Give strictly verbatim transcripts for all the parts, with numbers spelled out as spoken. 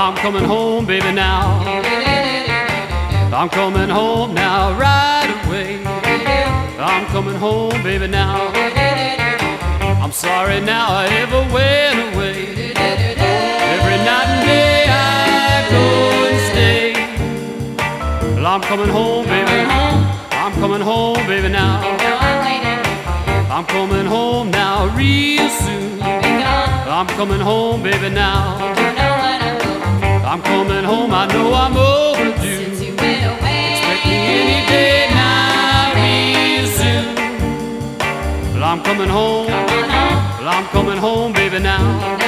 I'm coming home, baby, now. I'm coming home now, right away. I'm coming home, baby, now. I'm sorry now I ever went away. Every night and day I go and stay. Well, I'm coming home, baby. I'm coming home, baby, now. I'm coming home now, real soon. I'm coming home, baby, now. I'm coming home, I know I'm overdue. Expect me any day now, real soon. Well, I'm coming home. Well, I'm coming home, baby, now.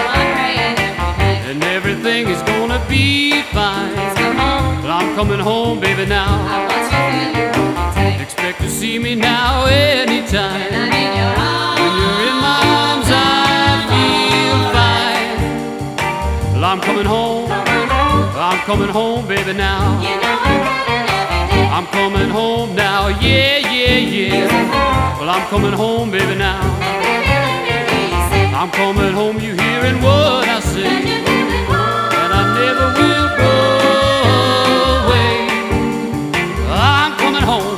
And everything is gonna be fine. Well, I'm coming home, baby, now. Expect to see me now anytime. When you're in my arms, I feel fine. Well, I'm coming home. I'm coming home, baby, now. I'm coming home now, yeah, yeah, yeah. Well, I'm coming home, baby, now. I'm coming home, you hearing what I say. And I never will go away. I'm coming home.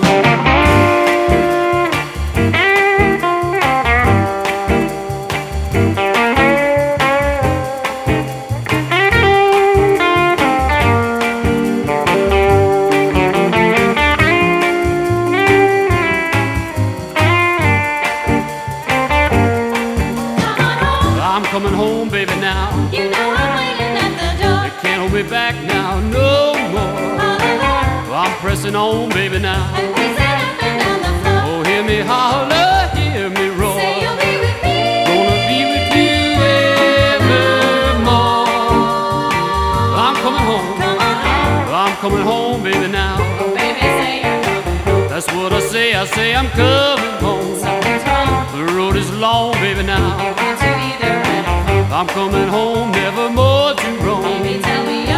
I'm coming home, baby, now. You know I'm waiting at the door. They can't hold me back now, no more. Well, I'm pressing on, baby, now. And we sat up and down the floor. Oh, hear me holler, hear me roar. Say you'll be with me. Gonna be with you evermore. Well, I'm coming home. Come on home. Well, I'm coming home, baby, now. Oh, baby, say you're coming home. That's what I say, I say I'm coming home. Something's wrong. The road is long, baby, now. Want to either end or home. I'm coming home, never more to roam. Baby, tell me